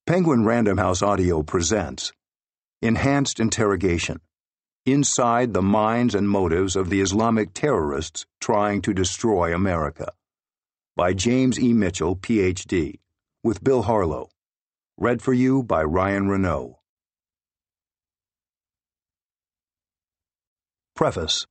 Penguin Random House Audio presents Enhanced Interrogation: Inside the Minds and Motives of the Islamic Terrorists Trying to Destroy America, by James E. Mitchell, Ph.D., with Bill Harlow. Read for you by Ryan Renaud. Preface.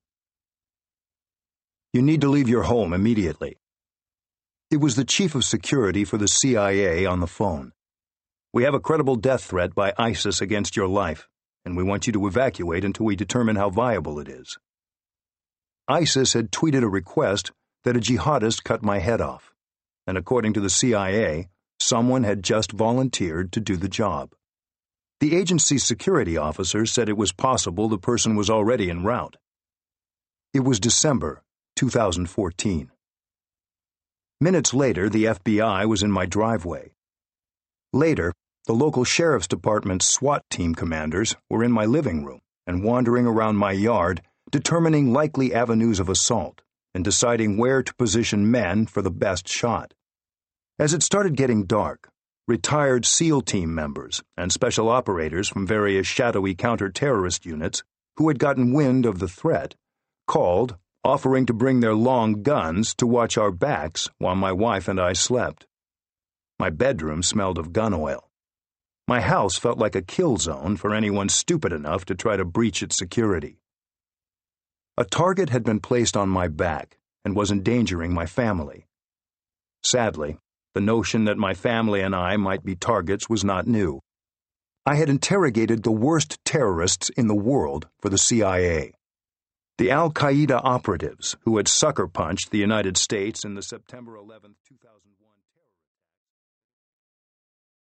You need to leave your home immediately. It was the chief of security for the CIA on the phone. We have a credible death threat by ISIS against your life, and we want you to evacuate until we determine how viable it is. ISIS had tweeted a request that a jihadist cut my head off, and according to the CIA, someone had just volunteered to do the job. The agency's security officer said it was possible the person was already en route. It was December 2014. Minutes later, the FBI was in my driveway. Later, the local sheriff's department's SWAT team commanders were in my living room and wandering around my yard, determining likely avenues of assault and deciding where to position men for the best shot. As it started getting dark, retired SEAL team members and special operators from various shadowy counter-terrorist units who had gotten wind of the threat called, offering to bring their long guns to watch our backs while my wife and I slept. My bedroom smelled of gun oil. My house felt like a kill zone for anyone stupid enough to try to breach its security. A target had been placed on my back and was endangering my family. Sadly, the notion that my family and I might be targets was not new. I had interrogated the worst terrorists in the world for the CIA. The Al-Qaeda operatives who had sucker punched the United States in the September 11, 2001